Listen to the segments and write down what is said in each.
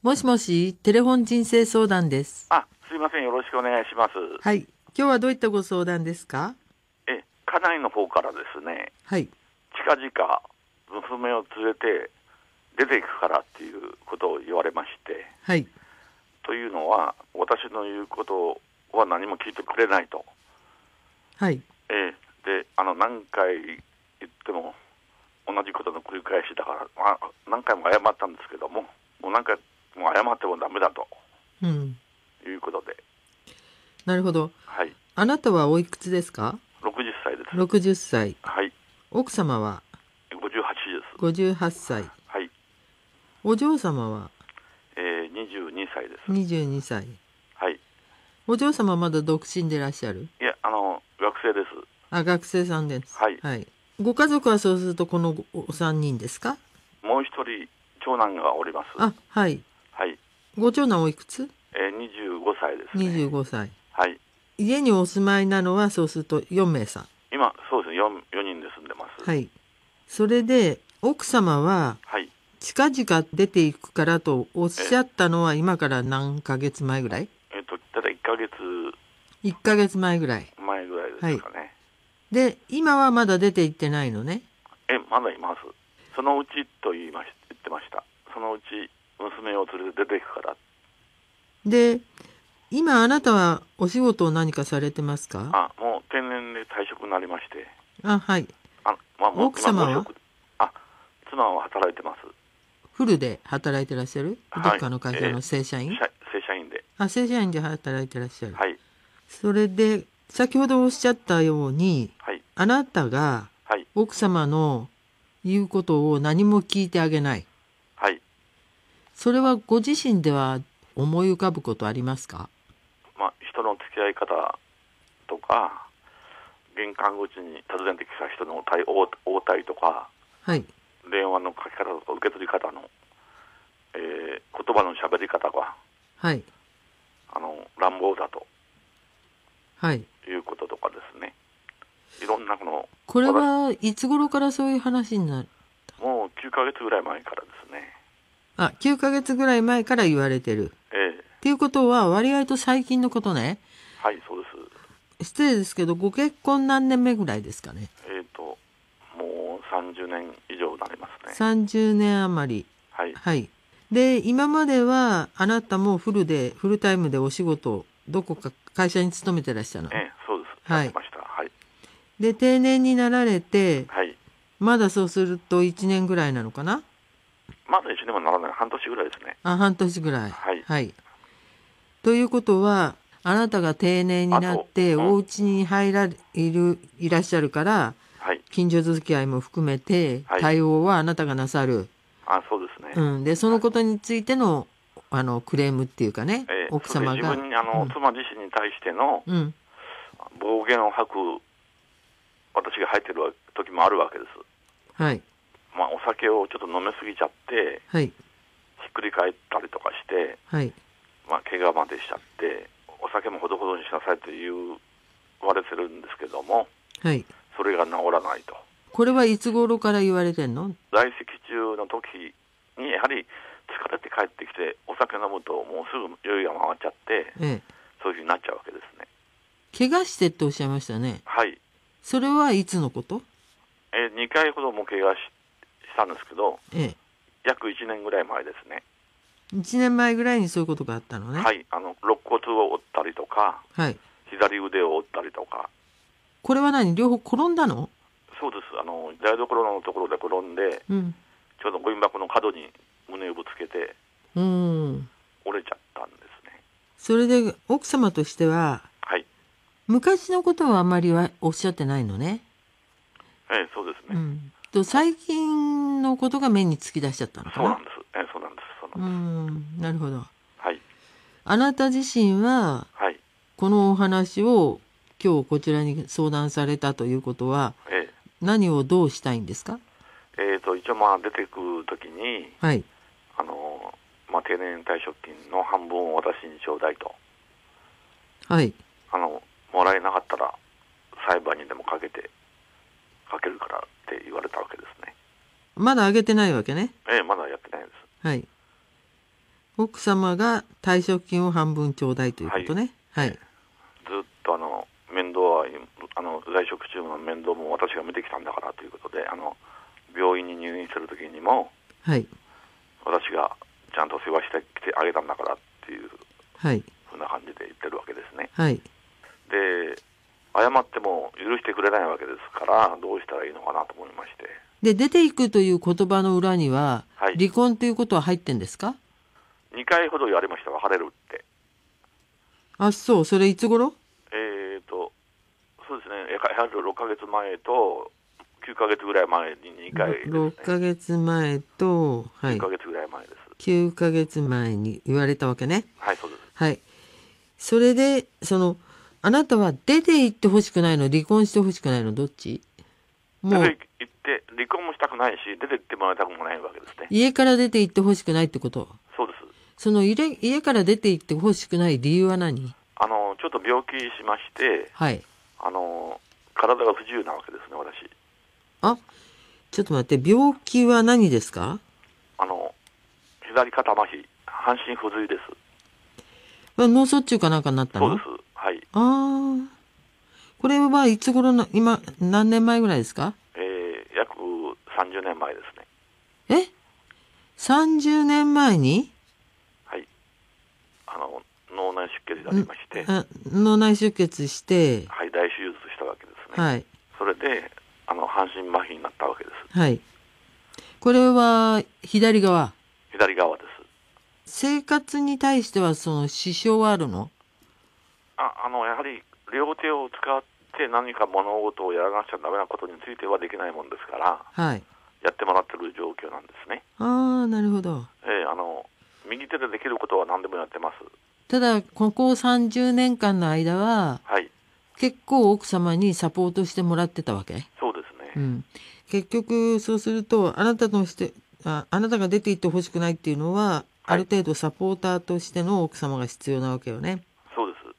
もしもし、テレフォン人生相談です。 すいません。よろしくお願いします。 はい。今日はどういったご相談ですか？ 家内の方からですね、 はい。 近々娘を連れて出ていくからっていうことを言われまして、 はい。 というのは私の言うことは何も聞いてくれないと。 はい。 で、何回言っても同じことの繰り返しだから、何回も謝ったんですけども、もう何回も謝ってもダメだということで。 なるほど。 はい。 あなたはおいくつですか 60歳です。 60歳。 はい。 奥様は 58です。 58歳。 はい。 お嬢様は 22歳です。 22歳。 はい。 お嬢様はまだ独身でいらっしゃる？ いや、学生です。 学生さんです。 はい。 はい。ご家族はそうするとこのお三人ですか？ もう一人長男がおります。 はい。 はい。 ご長男おいくつ 25歳ですね。 25歳。 はい。 家にお住まいなのはそうすると4名さん。 今、そうですね。4人で住んでます。 はい。それで奥様ははい。 近々出ていくからとおっしゃったのは今から何ヶ月前ぐらいただ1ヶ月 ？1ヶ月前ぐらい。 前ぐらいですかね。はい、 で、今はまだ出て行ってないのね。 まだいます。そのうちと言ってました。そのうち娘を連れて出ていくから。 で、今あなたはお仕事を何かされてますか？ もう定年で退職になりまして。 はい。 奥様は妻は働いてます。 フルで働いてらっしゃる？どっかの会社の正社員？ 正社員で。 正社員で働いてらっしゃる。 はい。 それで、先ほどおっしゃったように、 はい、 あなたが奥様の言うことを何も聞いてあげない。 はい。 それはご自身では思い浮かぶことありますか？ 人の付き合い方とか、玄関口に訪ねてきた人の応対とか、 はい、 電話の書き方とか受け取り方の、言葉の喋り方が、 はい、 乱暴だと、 はい、 いうこととかですね。いろんなこれはいつ頃からそういう話になる？ もう9ヶ月ぐらい前からですね。 9ヶ月ぐらい前から言われてる。っていうことは割合と最近のことね。 はい、そうです。 失礼ですけど、ご結婚何年目ぐらいですかね？ もう30年以上になりますね。 30年余り。 はい。 はい。で、今まではあなたもフルタイムでお仕事、どこか会社に勤めてらっしゃるの？ そうです。やってました。はい。 で、定年になられて、 はい。 まだそうすると1年ぐらいなのかな？ まだ1年もならない。半年ぐらいですね。 半年ぐらい。 はい。 はい。ということは、あなたが定年になってお家にいらっしゃるから、 はい、 近所付き合いも含めて対応はあなたがなさる。 そうですね。 で、そのことについての、クレームっていうかね、奥様が。 自分に妻自身に対しての暴言を吐く私が入ってる時もあるわけです。 はい。 お酒をちょっと飲みすぎちゃって、 はい、 ひっくり返ったりとかして、 はい、 怪我までしちゃって、お酒もほどほどにしなさいと言われてるんですけども、 はい、 それが治らないと。 これはいつ頃から言われてんの？ 在籍中の時にやはり疲れて帰ってきてお酒飲むともうすぐ酔いが回っちゃって、そういうふうになっちゃうわけですね。 怪我してっておっしゃいましたね。 はい。 それはいつのこと？ 2回ほども怪我したんですけど、約1年ぐらい前ですね。 1年前ぐらいにそういうことがあったのね。 はい。肋骨を折ったりとか、 はい、 左腕を折ったりとか。 これは両方転んだの？ そうです。台所のところで転んで、ちょうどゴミ箱の角に胸をぶつけて、折れちゃったんですね。 それで奥様としては、 はい、 昔のことはあまりはおっしゃってないのね。 そうですね。 最近のことが目に突き出しちゃったのかな？ そうなんです。そうなんです。 なるほど。 はい。 あなた自身は、このお話を今日こちらに相談されたということは、何をどうしたいんですか？ 一応出てくるときに、 はい、 定年退職金の半分を私にちょうだいと。 はい。 もらえなかったら裁判にでもかけるからって言われたわけですね。 まだあげてないわけね。 まだやってないです。 はい。 奥様が退職金を半分ちょうだいということね。はい。 ずっと面倒は在職中の面倒も私が見てきたんだからということで、病院に入院するときにも、 はい、 私がちゃんと世話してきてあげたんだからっていう、 はい、 ふうな感じで言ってるわけですね。 はい、 で、謝っても許してくれないわけですから、どうしたらいいのかなと思いまして。 で、出ていくという言葉の裏には、 はい、 離婚ということは入ってんですか ？2回ほど言われました、別れるって。 あ、そう、それいつ頃？ そうですね、やはり6ヶ月前と9ヶ月ぐらい前に2回ですね。 6ヶ月前と、 はい、9ヶ月ぐらい前です。 9ヶ月前に言われたわけね。 はい、そうです。 はい。それで、あなたは出て行ってほしくないの、離婚してほしくないの、どっち？ もう出て行って離婚もしたくないし、出て行ってもらいたくもないわけですね。 家から出て行ってほしくないってこと？ そうです。 家から出て行ってほしくない理由は何？ ちょっと病気しまして、 はい。 体が不自由なわけですね、私。 あ、ちょっと待って、病気は何ですか？ 左肩麻痺、半身不随です。 脳卒中かなんかになったの？ そうです。はい。 ああ。これはいつ頃の、今、何年前ぐらいですか？ 約30年前ですね。 え？ 30 年前に？ はい。脳内出血がありまして。 脳内出血して。 はい、大手術したわけですね。 はい。 それで、半身麻痺になったわけです。 はい。これは、左側？ 左側です。 生活に対しては、支障はあるの？ やはり、両手を使って何か物事をやらなくちゃダメなことについてはできないもんですから、 はい。 やってもらってる状況なんですね。 ああ、なるほど。 右手でできることは何でもやってます。 ただ、ここ30年間の間は、 はい、 結構奥様にサポートしてもらってたわけ？ そうですね。 うん。結局、そうすると、あなたが出て行ってほしくないっていうのは、ある程度サポーターとしての奥様が必要なわけよね。 そうです。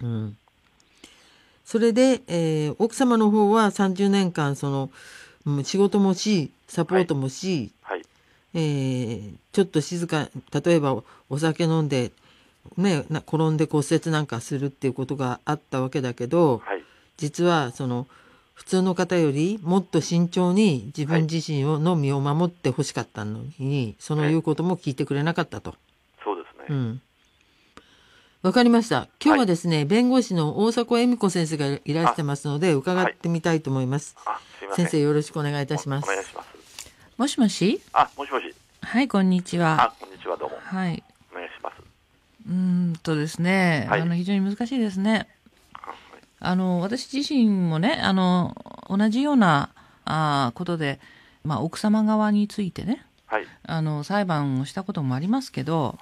うん。それで、奥様の方は30年間仕事もしサポートもし、 はいちょっと静か、例えばお酒飲んで、ね、転んで骨折なんかするっていうことがあったわけだけど、 はい、 実は普通の方よりもっと慎重に自分自身の身を守ってほしかったのに、その言うことも聞いてくれなかったと。 そうですね。 うん。わかりました。今日はですね、はい、弁護士の大迫恵美子先生がいらしてますので、伺ってみたいと思います。 すいません。 先生、よろしくお願いいたします。 お願いします。 もしもし。 もしもし。 はい、こんにちは。 こんにちは、どうも。 はい。 お願いします。 ですね、はい、非常に難しいですね。私自身もね、同じようなことで、奥様側についてね、 はい、 裁判をしたこともありますけど、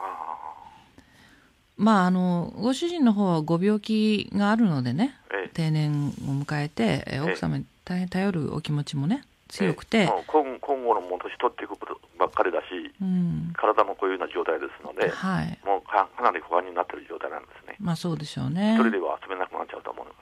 ご主人の方はご病気があるのでね、定年を迎えて、奥様に大変頼るお気持ちもね強くて、 今後のも年取っていくことばっかりだし、体もこういうような状態ですので、はい、もうかなり不安になっている状態なんですね。 そうでしょうね。 一人では遊べなくなっちゃうと思います。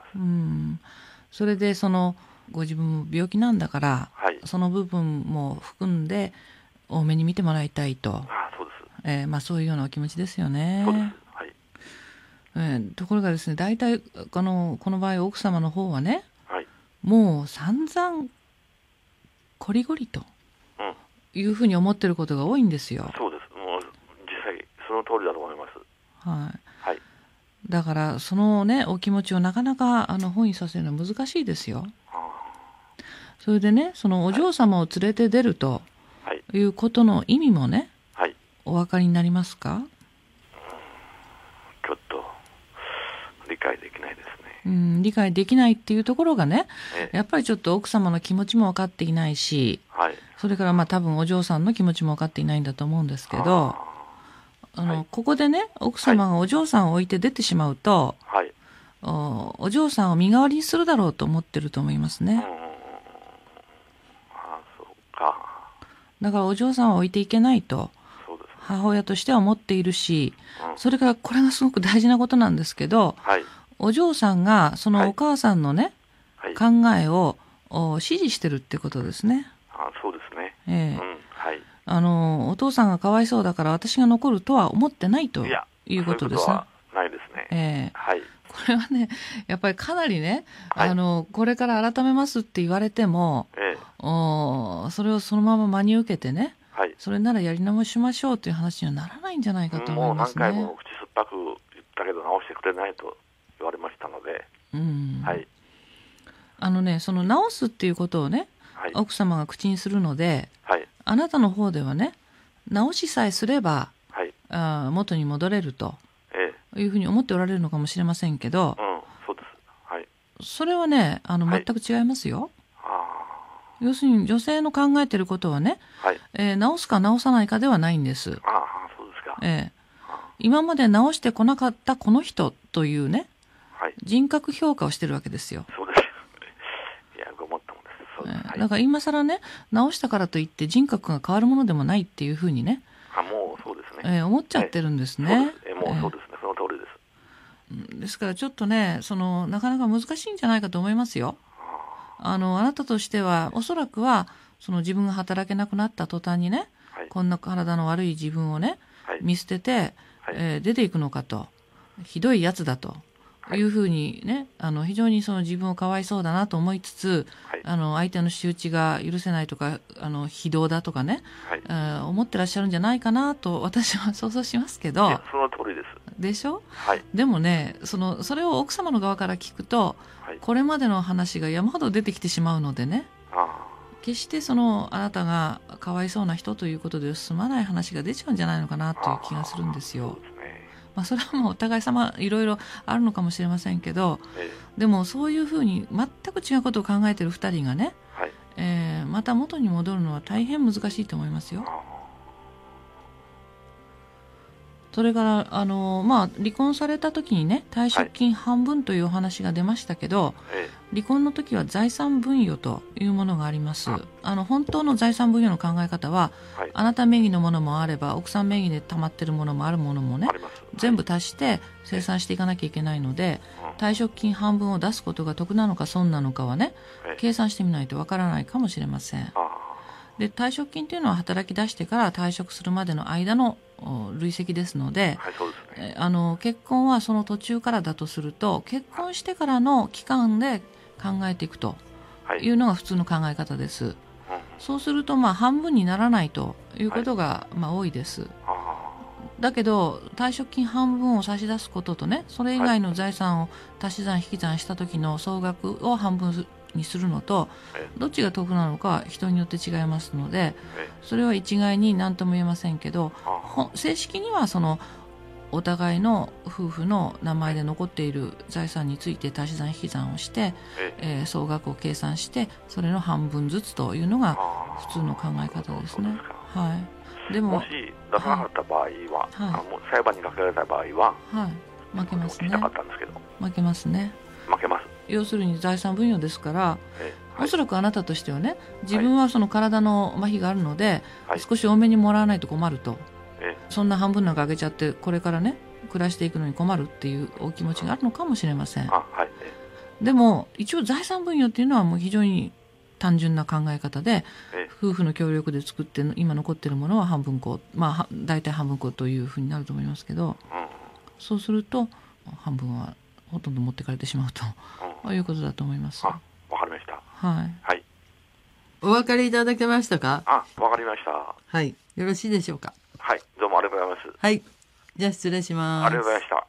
それでご自分も病気なんだから、 はい、 その部分も含んで多めに見てもらいたいと。 そうです。 そういうようなお気持ちですよね。 そうです。 ところがですね、大体この場合奥様の方はね、 はい、 もう散々こりごりというふうに思ってることが多いんですよ。 そうです。もう実際その通りだと思います。 はい。 はい。 だからそのねお気持ちをなかなか本意させるのは難しいですよ。それでね、そのお嬢様を連れて出るということの意味もね、はい、お分かりになりますか？ ちょっと理解できないですね。 理解できないっていうところがね、やっぱりちょっと奥様の気持ちも分かっていないし、 はい、 それから多分お嬢さんの気持ちも分かっていないんだと思うんですけど、ここでね奥様がお嬢さんを置いて出てしまうと、 はい、 お嬢さんを身代わりにするだろうと思ってると思いますね。 そうか。 だからお嬢さんは置いていけないと母親としては思っているし、それからこれがすごく大事なことなんですけど、 はい、 お嬢さんがそのお母さんのね、はい、考えを支持してるってことですね。 そうですね。はい、 お父さんがかわいそうだから私が残るとは思ってないということですね。 そういうことはないですね。はい。 これはね、やっぱりかなりね、はい、これから改めますって言われても、それをそのまま真に受けてね、はい、それならやり直しましょうという話にはならないんじゃないかと思いますね。 もう何回も口酸っぱく言ったけど直してくれないと言われましたので、はい、 その直すっていうことをね、はい、奥様が口にするので、はい、あなたの方ではね、直しさえすれば、はい、元に戻れるというふうに思っておられるのかもしれませんけど、 そうです。はい。 それはね、全く違いますよ。要するに女性の考えていることはね、はい、直すか直さないかではないんです。 そうですか。 今まで直してこなかったこの人というね、はい、人格評価をしてるわけですよ。 そうです。いや、ごもっともです。そうです。 だから今更ね、直したからといって人格が変わるものでもないっていうふうにね、 もうそうですね。 思っちゃってるんですね。 もうそうですね。その通りです。 ですからちょっとね、なかなか難しいんじゃないかと思いますよ。あなたとしてはおそらくは自分が働けなくなった途端にね、はい、こんな体の悪い自分をね、はい、見捨てて、はい出ていくのかと、ひどいやつだというふうにね、非常に自分をかわいそうだなと思いつつ、はい、相手の仕打ちが許せないとか非道だとかね、はい思ってらっしゃるんじゃないかなと私は想像しますけど。 その通りです。 でしょ、 はい、 でもね、それを奥様の側から聞くと、はい、これまでの話が山ほど出てきてしまうのでね、決してあなたがかわいそうな人ということで済まない話が出ちゃうんじゃないのかなという気がするんですよ。それはもうお互い様いろいろあるのかもしれませんけど、でもそういうふうに全く違うことを考えている2人がね、はいまた元に戻るのは大変難しいと思いますよ。それから離婚された時にね、退職金半分というお話が出ましたけど、はい、離婚の時は財産分与というものがあります。本当の財産分与の考え方は、はい、あなた名義のものもあれば奥さん名義で溜まってるものもあるものもね、全部足して清算していかなきゃいけないので、退職金半分を出すことが得なのか損なのかはね、計算してみないとわからないかもしれません。で、退職金というのは働き出してから退職するまでの間の累積ですので、 はい、そうですね。 結婚はその途中からだとすると、結婚してからの期間で考えていくというのが普通の考え方です。はいそうすると半分にならないということが多いです。だけど退職金半分を差し出すこととね、それ以外の財産を足し算引き算した時の総額を半分にするのと、どっちが得なのかは人によって違いますので、それは一概に何とも言えませんけど、正式にはお互いの夫婦の名前で残っている財産について足し算引き算をして、総額を計算してそれの半分ずつというのが普通の考え方ですね。はい、でももし出さなかった場合は、もう裁判にかけられた場合は、 負けますね。 聞きたかったんですけど、 負けますね。 負けます。 要するに財産分与ですから、おそらくあなたとしてはね、自分は体の麻痺があるので、少し多めにもらわないと困ると、そんな半分なんかあげちゃってこれからね暮らしていくのに困るっていうお気持ちがあるのかもしれません。でも一応財産分与っていうのはもう非常に単純な考え方で、夫婦の協力で作って今残っているものは半分こう、大体半分こうというふうになると思いますけど、そうすると半分はほとんど持ってかれてしまうということだと思います。 わかりました。 はい。 はい。 お分かりいただけましたか？ わかりました。 はい。よろしいでしょうか？ はい。どうもありがとうございます。 はい。じゃあ失礼します。 ありがとうございました。